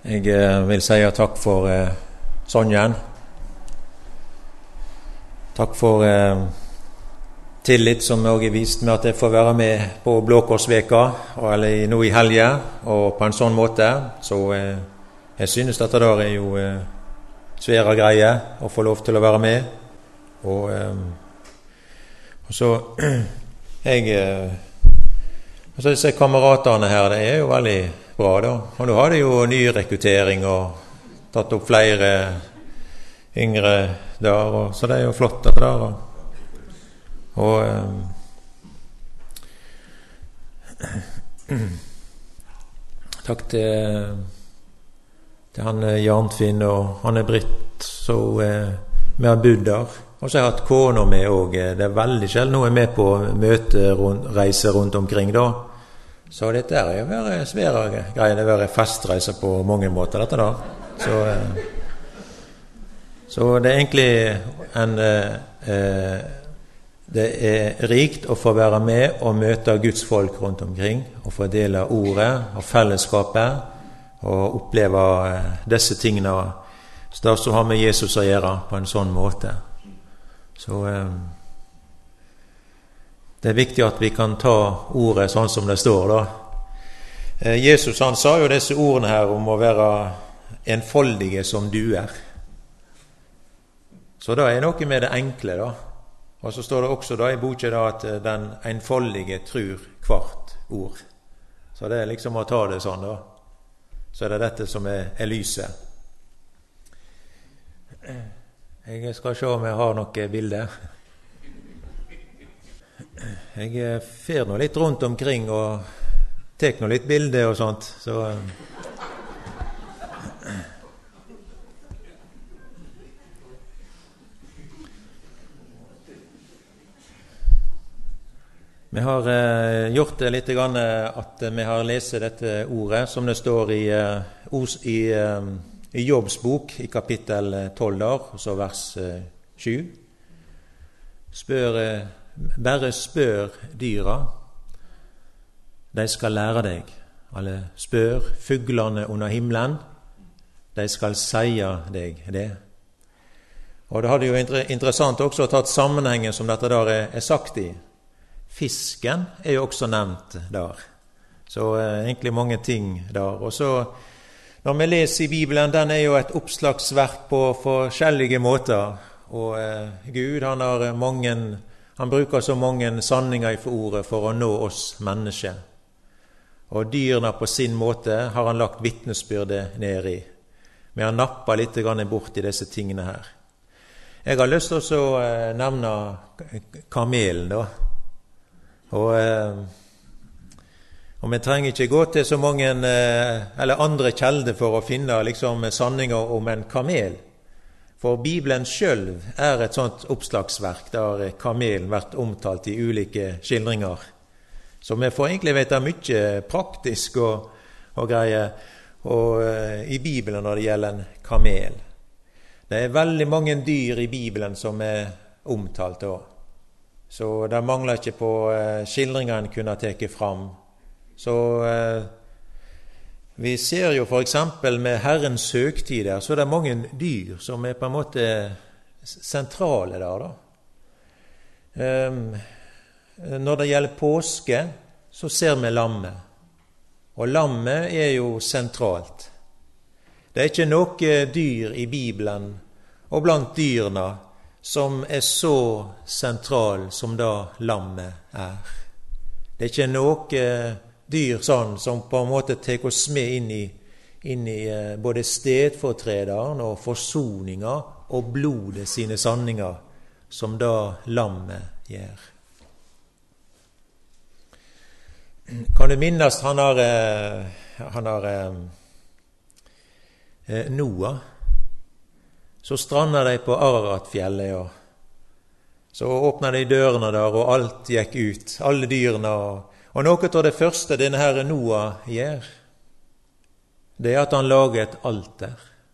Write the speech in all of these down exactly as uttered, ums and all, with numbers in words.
Jeg vil si takk for eh, Sonjen. Takk for eh, tillit som jeg har vist med at jeg får være med på Blåkorsveka, eller nå i helge, og på en sånn måte. Så eh, jeg synes dette der er jo eh, svære greier å få lov til å være med. Og, eh, og så jeg eh, og så disse kameratene her, det er jo veldig bra da. Og nå har de jo ny rekruttering og tatt opp flere yngre der, og, så det er jo flott dette der. Og, og eh, takk til, til han Jarnfinn og han er Britt, så eh, vi har bodd der. Og så har jeg hatt kona med også. Det er veldig sjelden hun er med på møte, rundt, reise rundt omkring da. Så dette er jo være svære greier, det er være festreiser på mange måter, dette da. Så, så det er egentlig en, eh, det er rikt å få være med og møte Guds folk rundt omkring, og få dele ordet og fellesskapet, og oppleve disse tingene, så har med Jesus å gjøre på en sånn måte. Så eh, det er viktig at vi kan ta ordet sånn som det står da. Eh, Jesus han sa jo disse ordene her om å være enfoldige som du er. Så da er noe med det enkle da. Og så står det også da i boka da at den enfoldige tror hvert ord. Så det er liksom å ta det sånn da. Så er det dette som er, er lyset. Jeg skal se om jeg har noen bilder. Jeg fer nå litt rundt omkring og tek nå litt bilder og sånt, så vi har eh, gjort det litt grann at vi har lest dette ordet som det står i, uh, i uh, I Jobbs bok, i kapittel tolv, og så vers sju. Spør, bare spør dyra, de skal lære deg. Eller spør fuglene under himmelen, de skal seie deg det. Og det hadde jo interessant også å ta sammenhengen som dette der er, er sagt i. Fisken er jo også nevnt der. Så eh, egentlig mange ting der. Og så når vi leser i Bibelen, den er jo et oppslagsverk på forskjellige måter, og eh, Gud han har mange, han bruker så mange sanninger i for ordet for å nå oss mennesker. Og dyrene på sin måte har han lagt vittnesbyrdet ned i. Vi har nappet litt grann bort i disse tingene her. Jeg har lyst til å eh, nevne kamelen da. Og eh, Og vi trenger ikke gå til så mange eller andre kjelder for å finne liksom, sanninger om en kamel. For Bibelen selv er et sånt oppslagsverk der kamelen vært omtalt i ulike skildringer. Så vi får egentlig vite mye praktisk og, og greier og, uh, i Bibelen når det gjelder en kamel. Det er veldig mange dyr i Bibelen som er omtalt da. Så det mangler ikke på uh, skildringene kunne teke fram. Så eh, vi ser jo for eksempel med Herrens høgtider, så er det mange dyr som er på en måte sentrale der da. Um, når det gjelder påske, så ser vi lammet. Og lammet er jo sentralt. Det er ikke noe dyr i Bibelen, og blant dyrene, som er så sentral som da lammet er. Det er ikke noe dyr sånn som på en måte tek oss med inn i, inn i eh, både stedfortrederen og forsoninga og blodet sine sanninger som da lammet gjør. Kan du minnes han har, eh, han har eh, Noah, så stranda de på Araratfjellet og så åpna de dørene der og alt gikk ut, alle dyrene og Og noe av det første denne her Noah gjør, det er at han lager et alter.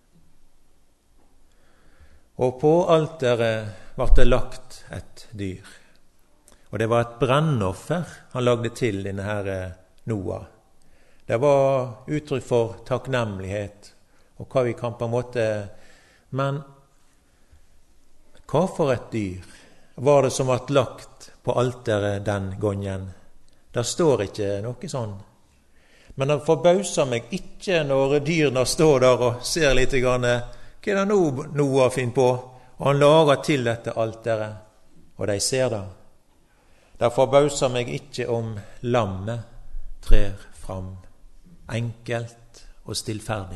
Og på alteret ble det lagt et dyr. Og det var et brennoffer han lagde til denne her Noah. Det var uttrykk for takknemlighet og hva vi kan på en måte. Men hva for et dyr var det som ble lagt på alteret den gangen? Det står ikke noe sånn. Men det forbauser meg ikke når dyrene står der og ser litt grann, hva er det nå Noah finner på? Og han lager til dette alteret, og de ser det. Det forbauser meg ikke om lammet trer fram, enkelt og stillferdig.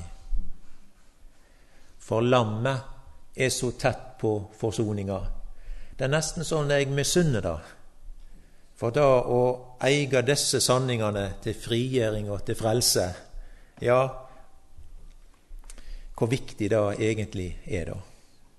For lammet er så tett på forsoninga. Det er nesten sånn jeg misunner det. For da å eie disse sanningene til frigjøring og til frelse, ja, hvor viktig det egentlig er da.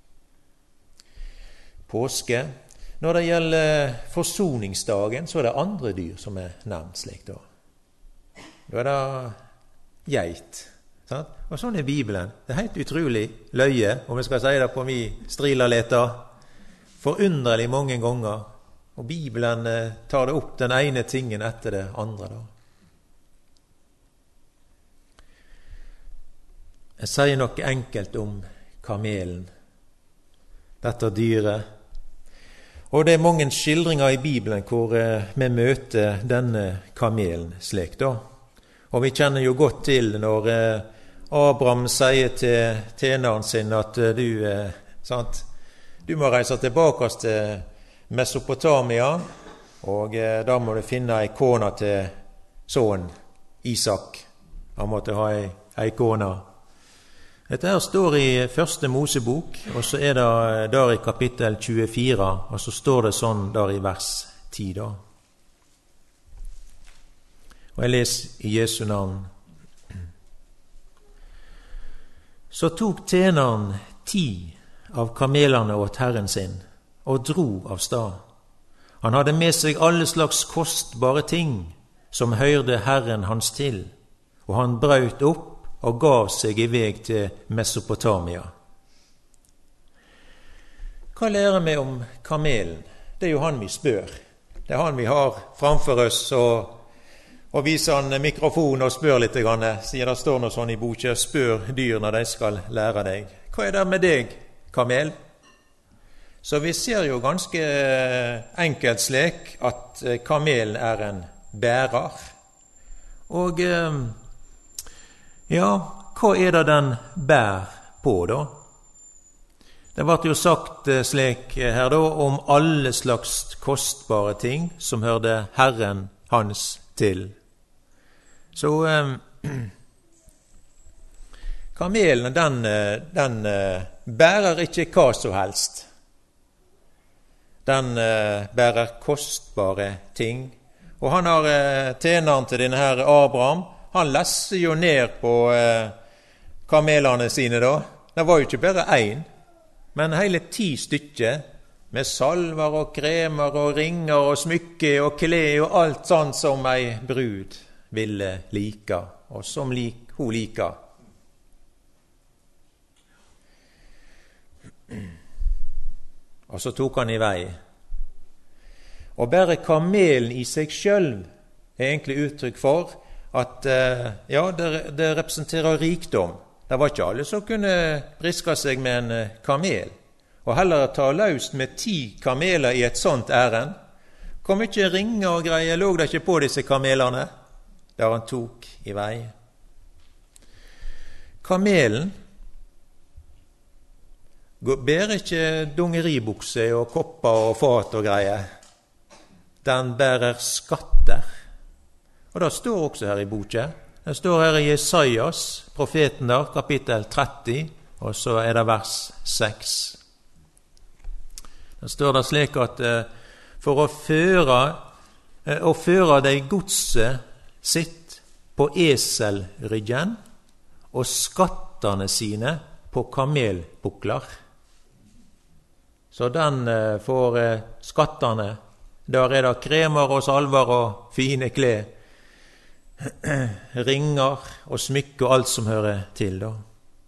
Påske, når det gjelder forsoningsdagen, så er det andre dyr som er nevnt slik da. Da er det geit. Sant? Og sånn er Bibelen. Det er helt utrolig løye, om jeg skal si det på min strilaleta, forunderlig mange ganger. Og Bibelen tar det opp den ene tingen etter det andre da. Jeg sier noe enkelt om kamelen, dette dyret. Og det er mange skildringer i Bibelen hvor vi møter denne kamelen slik da. Og vi kjenner jo godt til når Abraham sier til tjeneren sin at du, sant, du må reise tilbake til Mesopotamia, og da må du finne ei kone til sønnen Isak. Han måtte ha ei, ei kone. Dette her står i første Mosebok, og så er det der i kapittel tjuefire, og så står det sånn der i vers ti da. Og jeg leser i Jesu navn. Så tok tjeneren ti av kamelene åt Herren sin, og dro av stad. Han hadde med seg alle slags kostbare ting, som hørte Herren hans til, og han brøt opp og gav seg i veg til Mesopotamia. Hva lærer vi om kamelen? Det er jo han vi spør. Det er han vi har framfor oss, og, og viser han mikrofon og spør litt, sier det står noe sånn i boka, spør dyr når de skal lære deg. Hva er det med deg, kamel? Så vi ser jo ganske enkelt slik at kamelen er en bærer. Og ja, hva er det den bær på da? Det ble jo sagt slik her da om alle slags kostbare ting som hørte Herren hans til. Så eh, kamelen den, den bærer ikke hva som helst. Den eh, bærer kostbare ting. Og han har eh, tjeneren til denne her Abraham, han lesser jo ned på eh, kamelene sine da. Det var jo ikke bare én, men hele ti stykker, med salver og kremer og ringer og smykke og klær og alt sånt som ei brud ville like, og som lik, hun liker. Og så tok han i vei. Og bare kamelen i seg selv er egentlig uttrykk for at ja, det, det representerer rikdom. Det var ikke alle som kunne briske seg med en kamel, og heller ta løst med ti kameler i et sånt ærend. Hvor mye ringer og greier lå det ikke på disse kamelene, der han tok i vei. Kamelen bærer ikke dungeribukse og kopper og fat og greier. Den bærer skatter. Og det står også her i boka. Det står her i Jesajas, profeten der, kapittel tretti, og så er det vers seks. Det står det slik at for å føre, å føre deg godset sitt på eselryggen og skattene sine på kamelbukler. Så den får skattene. Der er det kremer og salver og fine klær, ringer og smykke og alt som hører til da.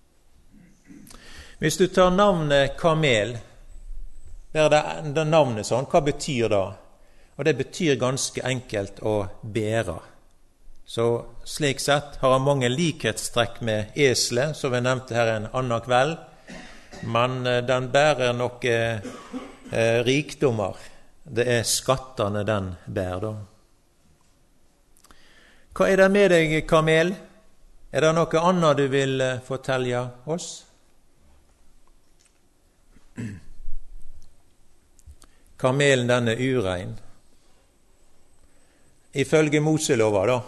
Hvis du tar navnet kamel, der er det, det navnet sånn, hva betyr det? Og det betyr ganske enkelt å bære. Så slik sett har han mange likhetstrekk med eselet, som vi nevnte her en annen kveld, men den bærer nok eh, rikdommer. Det er skattene den bærer da. Hva er det med deg, kamel? Er det noe annet du vil fortelle oss? Kamelen, den er urein. Ifølge Moselova da,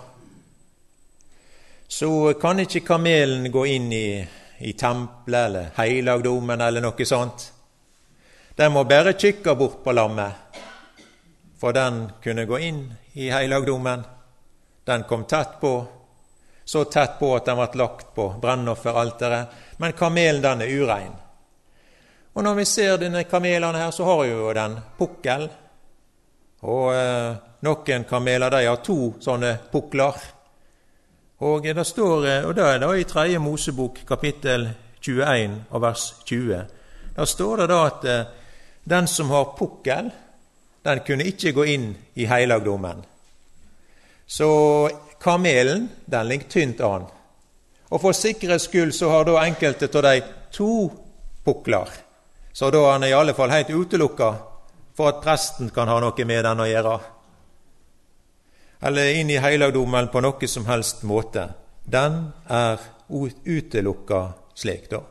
så kan ikke kamelen gå inn i, i tempelet eller heilagdomen eller noe sånt. Den må bare kikke bort på lammet, for den kunne gå inn i heilagdomen. Den kom tett på, så tett på at den ble lagt på brennofferalteret, men kamelen, den er urein. Og når vi ser denne kamelene her, så har jo den pukkel, og eh, noen kameler, de har to sånne pukler. Og det står, og det er da i tredje Mosebok, kapittel tjueen og vers tjue, da står det da at eh, den som har pukkel, den kunne ikke gå inn i heilagdommen. Så kamelen, den ligger tynt an. Og for sikkerhets skyld så har da enkelte av de to pukler. Så da er han i alle fall helt utelukket for at presten kan ha noe med den å gjøre. Eller inn i heilagdommen på noe som helst måte. Den er utelukket slik da.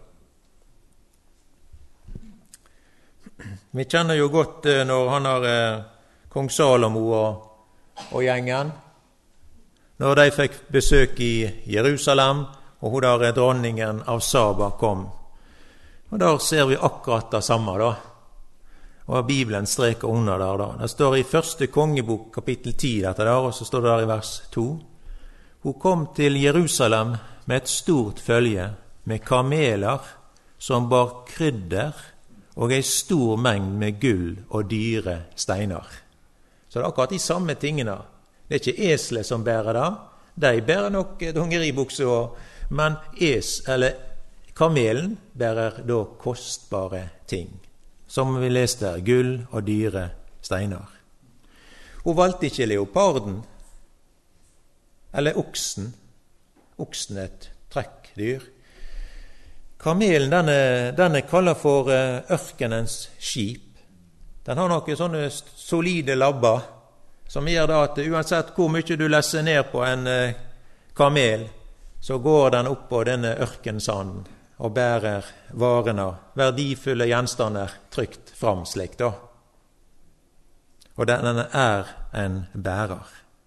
Vi kjenner jo godt når han har eh, kong Salomo og, og gjengen, når de fikk besøk i Jerusalem, og hun der dronningen av Saba kom. Og der ser vi akkurat det samme da, og Bibelen streker under der da. Det står i første kongebok, kapittel ti, dette der, og så står det der i vers to. Hun kom til Jerusalem med et stort følge, med kameler som bar krydder, og en stor mengd med gull og dyre steiner. Så det er akkurat de samme tingene. Det er ikke eslet som bærer det, de bærer nok dongeribukser, men es, eller kamelen bærer da kostbare ting, som vi leste her, gull og dyre steiner. Hun valgte ikke leoparden, eller oksen. Oksen er et trekkdyr. Kamelen, den er, den er kallet for ørkenens skip. Den har noen sånne solide labber, som gjør da at uansett hvor mye du lesser ned på en kamel, så går den opp på denne ørkensanden og bærer varene, verdifulle gjenstander, trygt fram slik da. Og den er en bærer.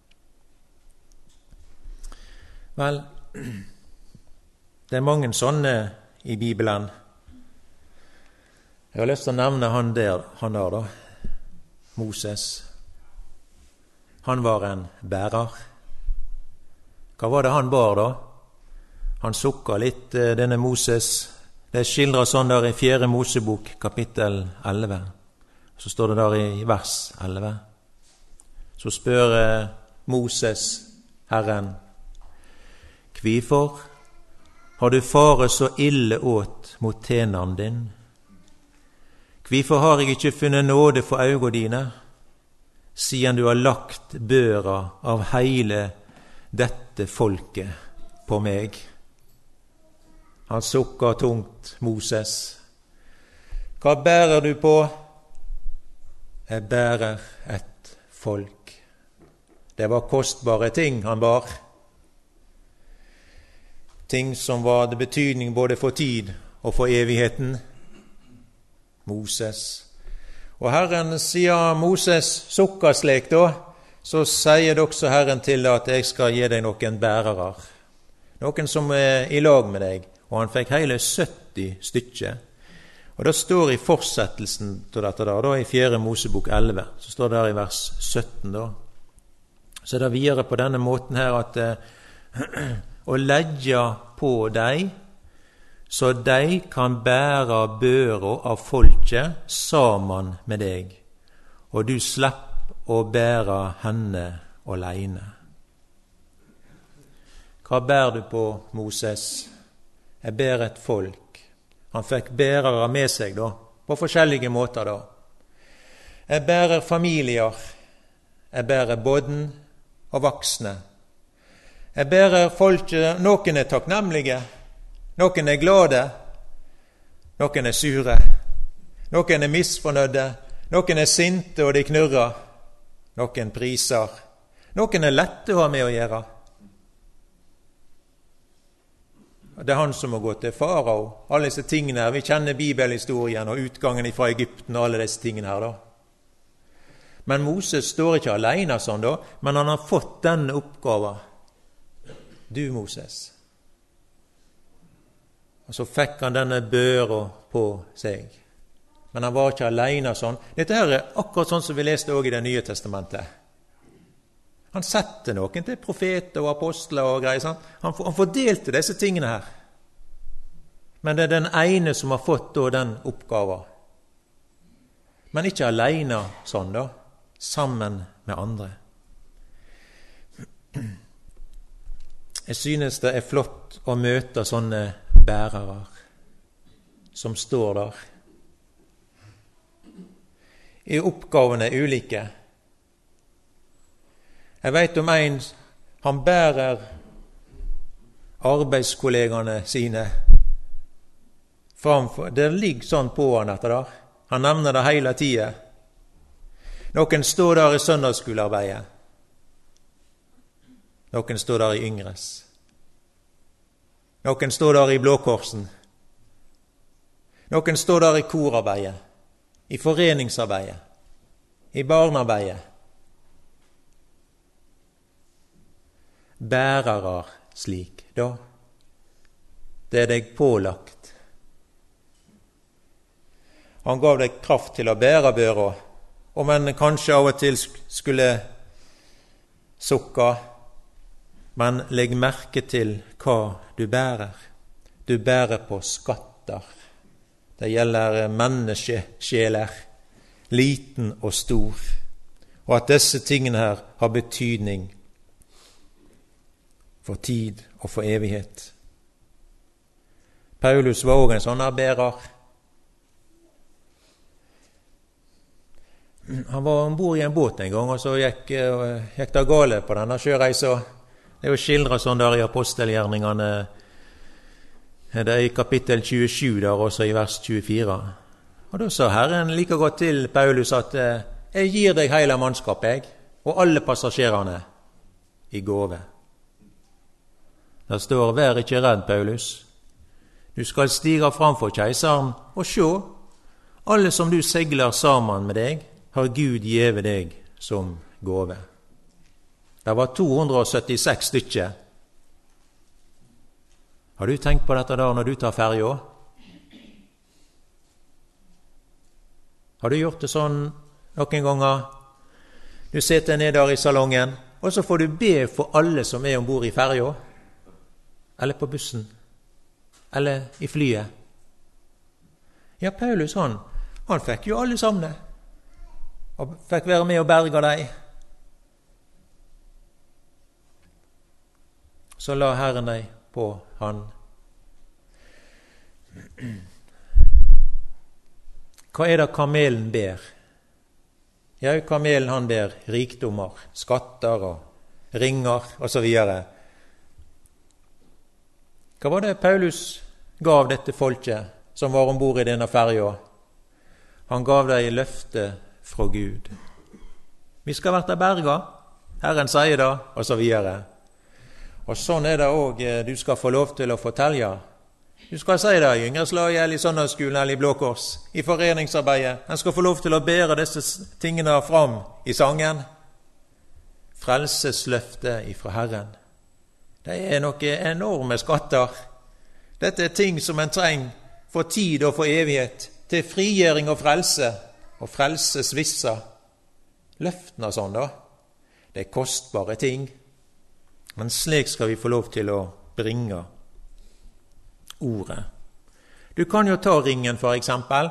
Vel, det er mange sånne i Bibelen. Jeg har lyst til å nevne han der, han der da, Moses. Han var en bærer. Hva var det han bar da? Han sukket litt, denne Moses. Det skildrer sånn der i fjerde Mosebok, kapittel elleve. Så står det der i vers elleve. Så spør Moses Herren, «Hvorfor har du fare så ille åt mot tjeneren din? Hvorfor har jeg ikke funnet nåde for øynene dine, siden du har lagt børa av hele dette folket på meg?» Han sukker tungt, Moses. Hva bærer du på? Jeg bærer et folk. Det var kostbare ting han bar. Ting som var det betydning både for tid og for evigheten. Moses. Og Herren sier Moses sukker slik da, så sier det også Herren til at jeg skal gi deg noen bærere. Noen som er i lag med deg. Og han fikk hele sytti stykker. Og det står i fortsettelsen til dette da, da i fjerde Mosebok elleve, så står det der i vers sytten da. Så er det videre på denne måten her at eh, å legge på deg, så de kan bære børa av folket sammen med deg, og du slipper å bære henne alene. Hva bærer du på, Moses? Jeg bærer et folk. Han fikk bærere med seg da, på forskjellige måter da. Jeg bærer familier. Jeg bærer bodden og voksne. Jeg bærer folket, noen er takknemlige, noen er glade, noen er sure, noen er misfornøyde, noen er sinte og de knurrer, noen priser, noen er lette å ha med å gjøre. Det er han som må gå til farao, alle disse tingene her. Vi kjenner bibelhistorien og utgangen fra Egypten og alle disse tingene her da. Men Moses står ikke alene sånn da, men han har fått denne oppgaven. Du, Moses. Og så fikk han denne børa på seg. Men han var ikke alene sånn. Dette her er akkurat sånn som vi leste også i det nye testamentet. Han sette noen til profeter og apostler og greier. Sant? Han, han fordelte disse tingene her. Men det er den ene som har fått da, den oppgaven. Men ikke alene sånn da, sammen med andre. Jeg synes det er flott å møte sånne bærere som står der. I oppgavene er ulike. Jeg vet om en, han bærer arbeidskollegene sine framfor. Det ligger sånn på han etter der. Han nevner det hele tiden. Noen står der i søndagsskolearbeidet. Noen står der i Yngres. Noen står der i Blåkorsen. Noen står der i korarbeidet, i foreningsarbeidet, i barnearbeidet. Bærere slik, da. Det er deg pålagt. Han gav deg kraft til å bære børa, om en kanskje av og til skulle sukke, men legg merke til hva du bærer. Du bærer på skatter. Det gjelder menneskesjeler, liten og stor, og at disse tingene her har betydning for tid og for evighet. Paulus var også en sånn bærer. Han var ombord i en båt en gang, og så gikk, gikk det gale på denne sjøreisa. Det er jo skildret sånn der i apostelgjerningene, det er i kapittel tjuesju der, også i vers tjuefire. Og da sa Herren like godt til Paulus at jeg gir deg hele mannskapet, og alle passasjerene i gåve. Der står, vær ikke redd, Paulus. Du skal stige framfor keiseren, og se, alle som du segler sammen med deg, har Gud gjeve deg som gåve. Det var to hundre og syttiseks stykker. Har du tenkt på dette da når du tar ferja? Har du gjort det sånn noen ganger? Du sitter ned der i salongen, og så får du be for alle som er ombord i ferja, eller på bussen, eller i flyet. Ja, Paulus han, han fikk jo alle sammen, og fikk være med og berge deg. Så la Herren deg på han. Hva er det kamelen ber? Ja, kamelen han ber rikdommer, skatter og ringer og så videre. Hva var det Paulus gav dette folket som var ombord i denne ferja? Han gav deg løfte fra Gud. Vi skal være berga, Herren sier det, og så videre. Og sånn er det også du skal få lov til å fortelle. Du skal si det i yngreslag, eller i søndagsskolen, eller i Blåkors, i foreningsarbeidet. En skal få lov til å bære disse tingene fram i sangen. Frelsesløftet ifra Herren. Det er noen enorme skatter. Dette er ting som en trenger for tid og for evighet, til frigjøring og frelse, og frelsesvissa. Løftene og sånn da, det er kostbare ting. Men slik skal vi få lov til å bringe ordet. Du kan jo ta ringen for eksempel.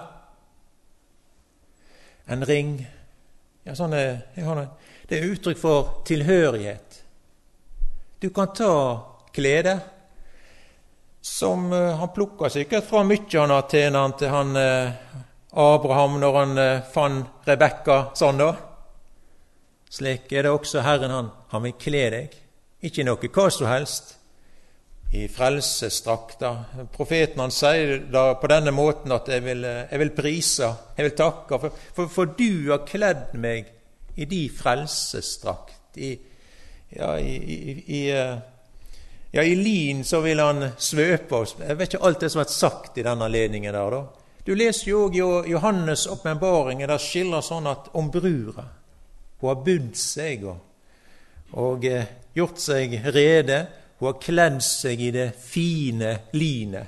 En ring, ja, sånn er, det er uttrykk for tilhørighet. Du kan ta klede, som uh, han plukket sikkert fra mykje han til han til han uh, Abraham når han uh, fant Rebekka, sånn da. Slik er det også Herren, han, han vil kle deg ikke noe hva som helst, i frelsesdrakta. Profeten han sier da på denne måten at jeg vil, jeg vil prise, jeg vil takke, for, for, for du har kledd meg i de frelsesdrakt. I, ja, i, i, i, ja, i lin så vil han svøpe oss. Jeg vet ikke alt det som har vært sagt i denne anledningen der da. Du leser jo også Johannes åpenbaring, der skildrer sånn at om brura, hun har budd seg og, og eh, gjort seg rede. Hun har kledd seg i det fine linet.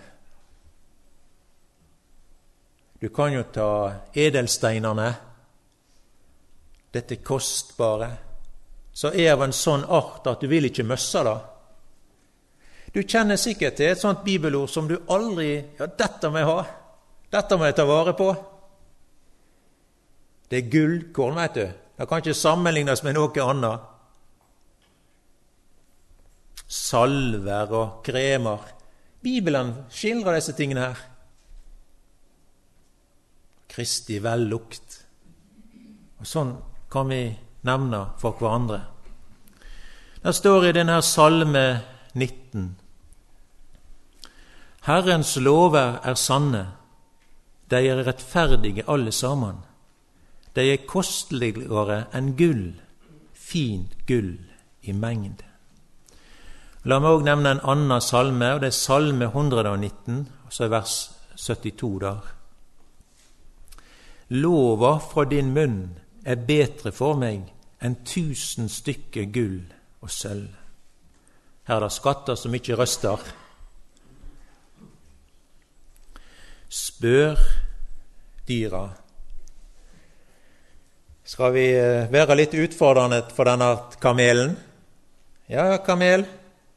Du kan jo ta edelsteinerne, dette kostbare, så er av en sånn art at du vil ikke møsse det. Du kjenner sikkert til et sånt bibelord som du aldri, ja, dette må jeg ha, dette må jeg ta vare på. Det er gullkorn, vet du. Det kan ikke sammenlignes med noe annet. Salver og kremer. Bibelen skildrer disse tingene her. Kristi vellukt. Og sånn kan vi nevne for hverandre. Der står i denne salme nitten: Herrens lover er sanne, de er rettferdige alle sammen. De er kosteligere enn gull, fint gull i mengde. La meg også nevne en annen salme, og det er salme ett hundre og nitten, og så er vers syttito der. Lova fra din munn er bedre for meg enn tusen stykker gull og sølv. Her er det skatter som ikke røster. Spør dyra. Skal vi være litt utfordrende for denne kamelen? Ja, kamel.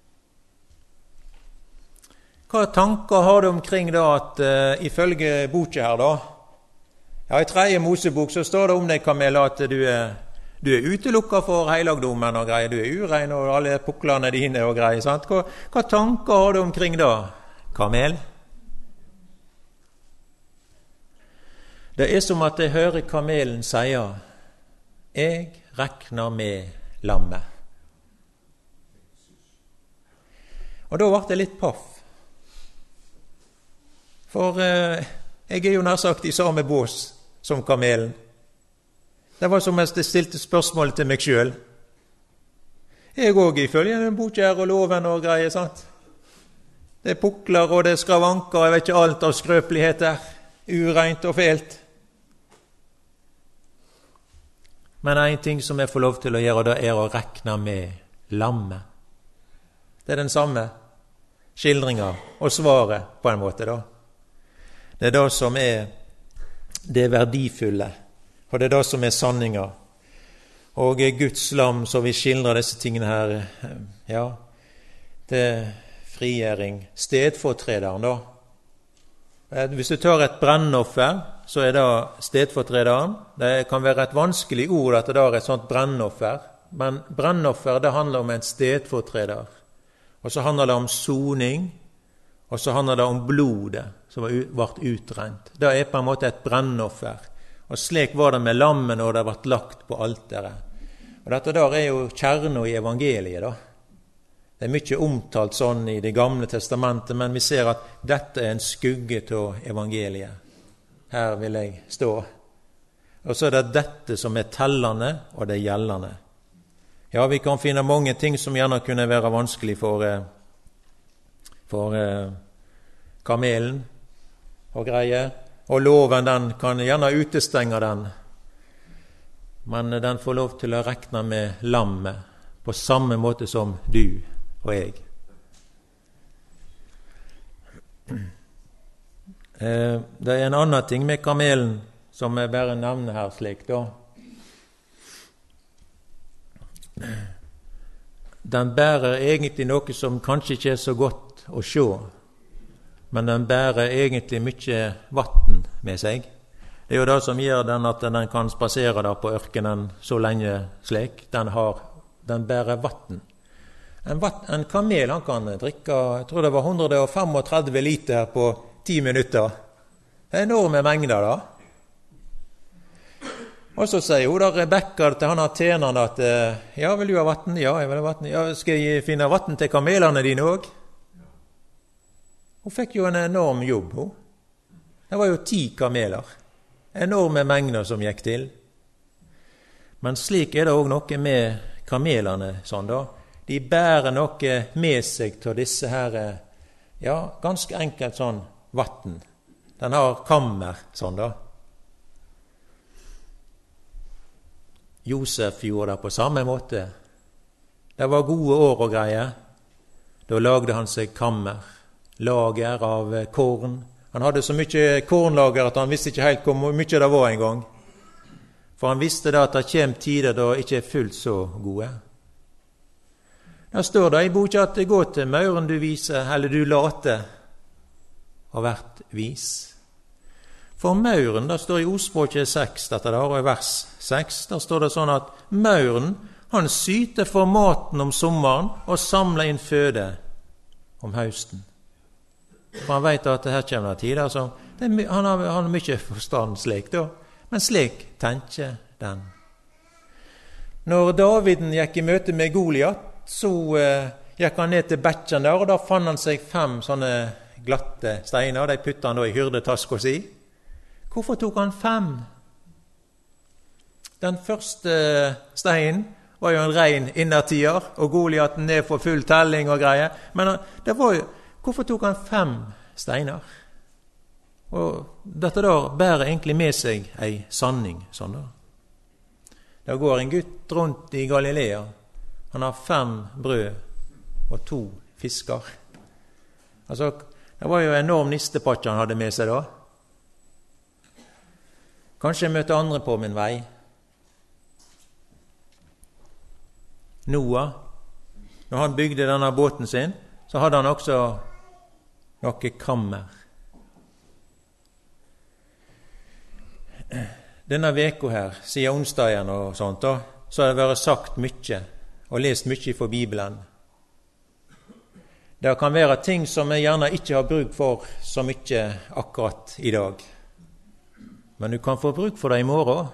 Hva tanker har du omkring da at uh, ifølge boka her da? Ja, i tredje Mosebok så står det om deg, kamel, at du er, du er utelukket for heilagdommen og greier. Du er urein og alle puklene dine og greier, sant? Hva, hva tanker har du omkring da, kamel? Det er som at jeg hører kamelen sier, jeg rekner med lammet. Og da ble jeg litt paff. For eh, jeg er jo nær sagt i samme bås som kamelen. Det var som jeg stilte spørsmål til meg selv. Jeg òg ifølge den boka og loven og greier, sant? Det er pukler og det er skravanker, jeg vet ikke alt av skrøpeligheter, ureint og fælt. Men en ting som jeg får lov til å gjøre, det er å rekne med lammet. Det er den samme skildringa og svaret på en måte da. Det er det som er det verdifulle, og det er det som er sanninga. Og Guds lam, så vi skildrer disse tingene her, ja, det er frigjøring, stedfortrederen da. Hvis du tar et brennoffer, så er det stedfortrederen. Det kan være et vanskelig ord at det er et sånt brennoffer, men brennoffer, det handler om en stedfortreder. Og så handler det om soning, og så handler det om blodet som ble utrent. Det er på en måte et brennoffer. Og slik var det med lammet når det ble lagt på alteret. Og dette der er jo kjernen i evangeliet da. Det er mye omtalt sånn i Det gamle testamentet, men vi ser at dette er en skugge til evangeliet. Her vil jeg stå. Og så er det dette som er tellende og det gjeldende. Ja, vi kan finne mange ting som gjerne kunne være vanskelig for, for eh, kamelen og greier. Og loven, den kan gjerne utestenge den. Men den får lov til å rekne med lammet på samme måte som du og jeg. Eh, det er en annen ting med kamelen som jeg bare nevner her slik da. Den bærer egentlig noe som kanskje ikke er så godt å se, men den bærer egentlig mye vatten med seg. Det er jo det som gjør den at den kan spasere der på ørkenen så lenge slik. Den, har, den bærer vatten. En, vatt, en kamel han kan drikke, jeg tror det var ett hundre femogtredve liter på ti minutter. Det er enorme mengder da. Og så sier hun da Rebekka til han har tjeneren at ja, vil du ha vatten? Ja, jeg vil ha vatten. Ja, skal jeg finne vatten til kamelene dine også? Hun fikk jo en enorm jobb, hun. Det var jo ti kameler. Enorme mengder som gikk til. Men slik er det også noe med kamelene, sånn da. De bærer noe med seg til disse her, ja, ganske enkelt sånn vatten. Den har kammer, sånn da. Josef gjorde det på samme måte. Det var gode år og greier. Da lagde han seg kammer, lager av korn. Han hadde så mye kornlager at han visste ikke helt hvor mye det var en gang. For han visste da at det kommer tider da ikke er fullt så gode. Da står det i boka at det går til mauren du viser, eller du later, og vært vis. For mauren, da står i Ordspråket seks, dette der, og i vers seks, da står det sånn at mauren, han syter for maten om sommeren og samler inn føde om høsten. For han vet at det her kommer det tider, så det, han, har, han har mye forstand slik da, men slik tenker den. Når Daviden gikk i møte med Goliat, så eh, gikk han ned til bekken der, og da fann han seg fem sånne glatte steiner, de puttet han da i hyrdetaska si. Hvorfor tok han fem? Den første steinen var jo en rein innertier, og Goliaten ned for full telling og greier. Men det var jo, hvorfor tok han fem steiner? Og dette da bærer egentlig med seg ei sanning, sånn da. Det går en gutt rundt i Galilea. Han har fem brød og to fisker. Altså, det var jo en enorm nistepakke han hadde med seg da. Kanskje jeg møter andre på min vei. Noah, når han bygde denne båten sin, så hadde han også noe kammer. Denne veka her, siden onsdagen og sånt, da, så har det vært sagt mye og lest mye fra Bibelen. Det kan være ting som jeg gjerne ikke har bruk for så mye akkurat i dag. Men du kan få bruk for det i morgen.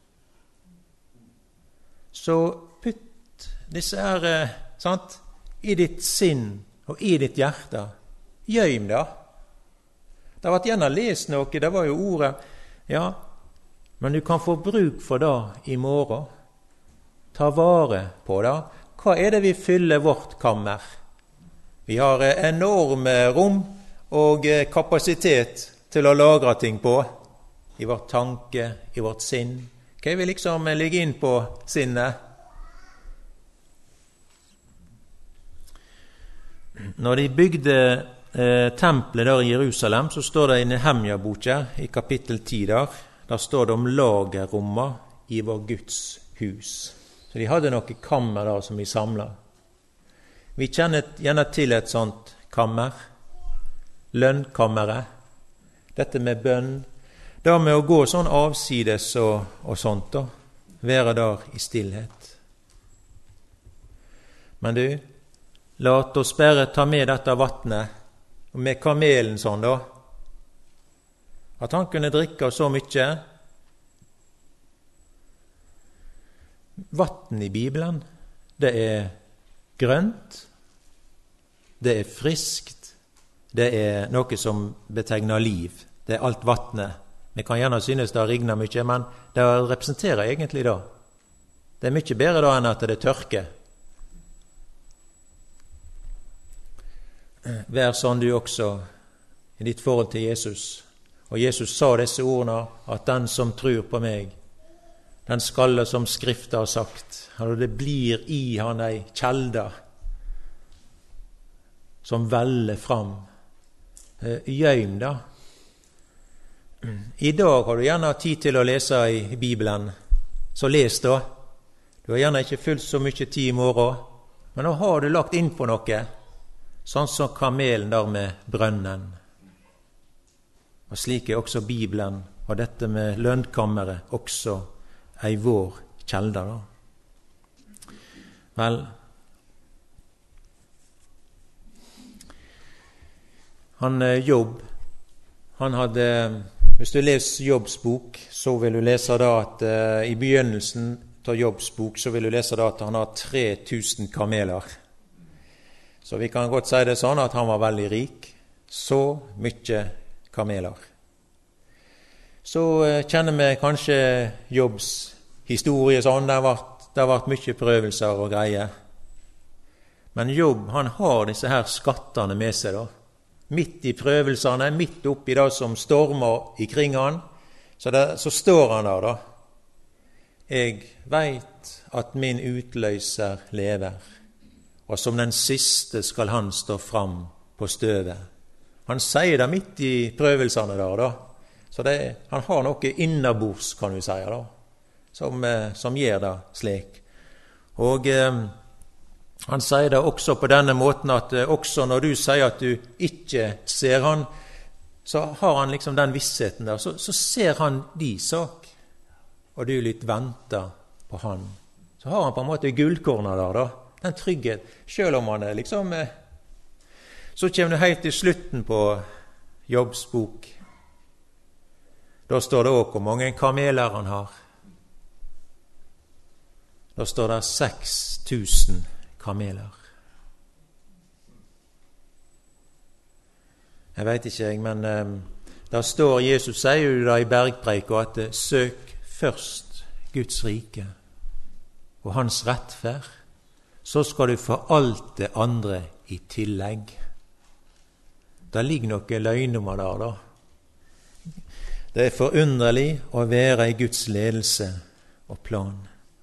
Så putt disse her, sant, i ditt sinn og i ditt hjerte. Gjøym det. Det har vært gjerne lest noe, det var jo ordet, ja, men du kan få bruk for det i morgen. Ta vare på det. Hva er det vi fyller vårt kammer? Vi har enorme rom og kapasitet til å lagre ting på. I vårt tanke, i vårt sinn. Hva er vi liksom ligger inn på sinnet? Når de bygde eh, tempelet der i Jerusalem, så står det i Nehemja-boka i kapittel ti der, der står det om lagerrommet i vår Guds hus. Så de hadde noen kammer der som de samlet. Vi kjenner gjerne til et sånt kammer, lønnkammeret, dette med bønn, det med å gå sånn avsides og, og sånt da, være der i stillhet. Men du, lat oss bare ta med dette vattnet, og med kamelen sånn da, at han kunne drikke så mye. Vatten i Bibelen, det er grønt, det er friskt, det er noe som betegner liv, det er alt vattnet. Vi kan gjerne synes det regner mye, men det representerer egentlig det. Det er mye bedre da enn at det tørker. Vær sånn du også i ditt forhold til Jesus. Og Jesus sa disse ordene, at den som tror på meg, den skalle som Skriften har sagt, og det blir i han ei kjelde som veller fram. Gjøym da. I dag har du gjerne tid til å lese i Bibelen, så les da. Du har gjerne ikke fullt så mye tid i morgen, men nå har du lagt inn på noe, sånn som kamelen der med brønnen. Og slik er også Bibelen, og dette med lønnkammeret også ei vår kjelde da. Vel, han Jobb, han hadde Hvis du leser Jobbs bok, så vil du lese da at uh, i begynnelsen av Jobbs bok, så vil du lese da at han har tre tusen kameler. Så vi kan godt si det sånn at han var veldig rik. Så mye kameler. Så uh, kjenner vi kanskje Jobbs historie sånn. Det har vært, det har vært mye prøvelser og greier. Men Jobb, han har disse her skattene med seg da. Midt i prøvelsene, midt oppi det som stormer ikring han, så, det, så står han der da. Jeg vet at min utløser lever, og som den siste skal han stå fram på støvet. Han sier det midt i prøvelsene der da. Så det, han har noe innabords, kan vi si da, som, som gjør det slik. Og eh, han sier det også på denne måten at eh, også når du sier at du ikke ser han, så har han liksom den vissheten der. Så, så ser han de sak, og du litt venter på han. Så har han på en måte gullkorner der da, den trygghet, selv om han er liksom... Eh, så kommer du helt til slutten på Jobbs bok. Da står det også hvor mange kameler han har. Da står det seks tusen kameler. Jeg vet ikke, jeg, men um, der står Jesus, sier jo da i bergpreika, at uh, søk først Guds rike og hans rettferd, så skal du få alt det andre i tillegg. Der ligger noe løgnummer der, da. Det er forunderlig å være i Guds ledelse og plan.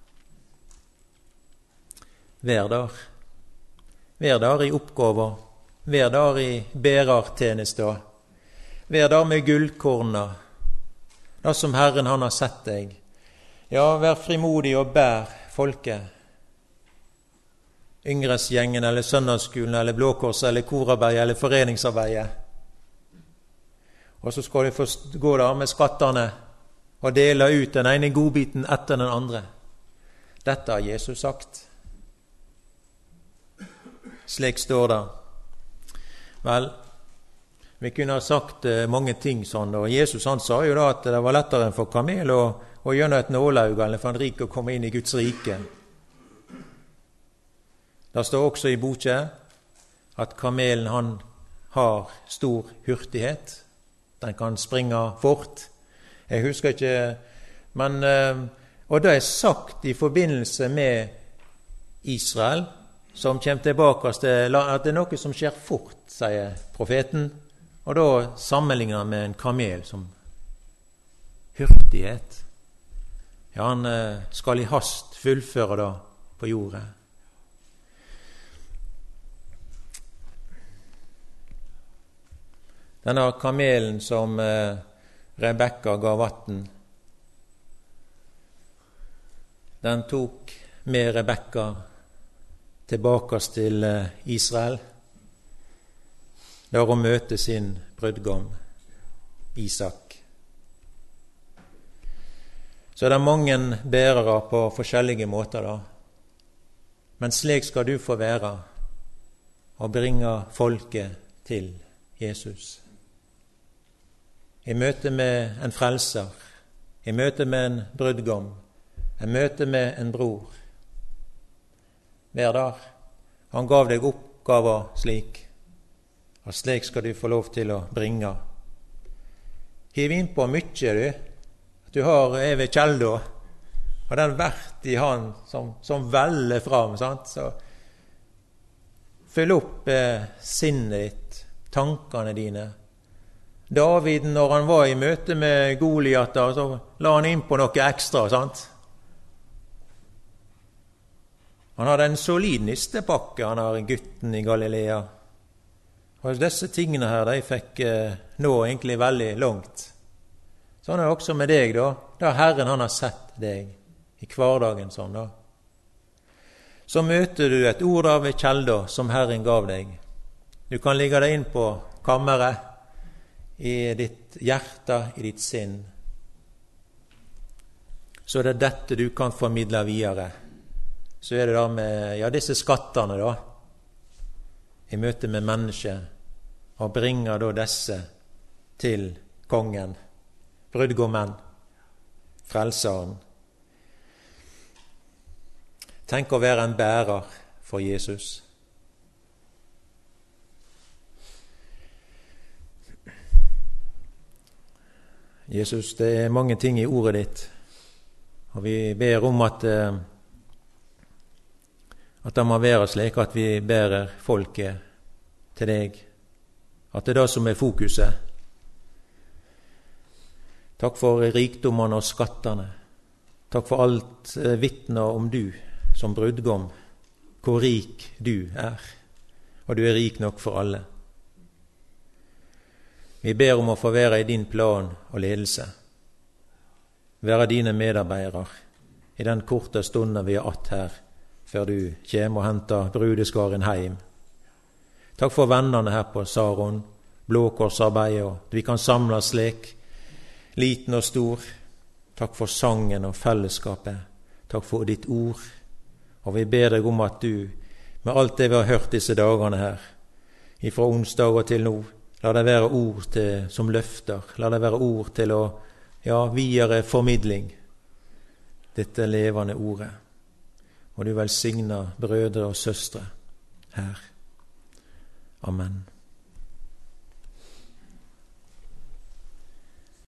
Hver dag. Hver dag i oppgaver. Hver dag i bærertjenester. Hver dag med gullkorner. Det som Herren han har sett deg. Ja, vær frimodig og bær folket. Yngresgjengen eller søndagsskolen eller blåkors eller korarbeid eller foreningsarbeidet. Og så skal du få gå der med skattene og dele ut den ene godbiten etter den andre. Dette har Jesus sagt. Slik står det. Vel, vi kunne ha sagt eh, mange ting sånn, og Jesus han sa jo da at det var lettere for kamel å, å gjennom et nålauge eller for en rik å komme inn i Guds rike. Det står også i boka at kamelen han har stor hurtighet. Den kan springe fort. Jeg husker ikke, men, eh, og det er sagt i forbindelse med Israel, som kommer tilbake til at det er noe som skjer fort, sier profeten, og da sammenligner han med en kamel som hurtighet. Ja, han skal i hast fullføre det på jordet. Denne kamelen som eh, Rebekka ga vatten, den tok med Rebekka tilbake til Israel, der å møte sin brudgom, Isak. Så er det mange bærere på forskjellige måter da. Men slik skal du få være og bringe folket til Jesus. I møte med en frelser, i møte med en brudgom, i møte med en bror, hver dag. Han gav deg oppgaver slik, og slik skal du få lov til å bringe. Hiv inn på mye, du. At du har evig kjelda, og den vert i han som, som veller fram, sant? Så fyll opp eh, sinnet ditt, tankene dine. David, når han var i møte med Goliat, så la han inn på noe ekstra, sant? Han hadde en solid nistepakke, han har gutten i Galilea. Og disse tingene her, de fikk eh, nå egentlig veldig langt. Sånn er det også med deg da. Da Herren han har sett deg i hverdagen sånn da. Så møter du et ord av kjelda som Herren gav deg. Du kan ligge deg inn på kammeret, i ditt hjerte, i ditt sinn. Så det er dette du kan formidle videre. Så er det da med ja, disse skattene da, i møte med mennesket, og bringer da disse til kongen. brudgommen, frelseren. Tenk å være en bærer for Jesus. Jesus, det er mange ting i ordet ditt, og vi ber om at, at det må være slik at vi bærer folket til deg, at det er det som er fokuset. Takk for rikdommene og skattene. Takk for alt vitner om du som brudgom, hvor rik du er, og du er rik nok for alle. Vi ber om å få være i din plan og ledelse, være dine medarbeidere i den korte stunden vi har hatt her, før du kommer og henter brudeskaren hjem. Takk for vennene her på Saron, Blåkorsarbeid, og at vi kan samles slik, liten og stor. Takk for sangen og fellesskapet. Takk for ditt ord. Og vi ber deg om at du, med alt det vi har hørt disse dagene her, ifra onsdag og til nå, la det være ord til, som løfter, la det være ord til å, ja, videre formidling, dette levende ordet. Og du velsigner brødre og søstre her. Amen.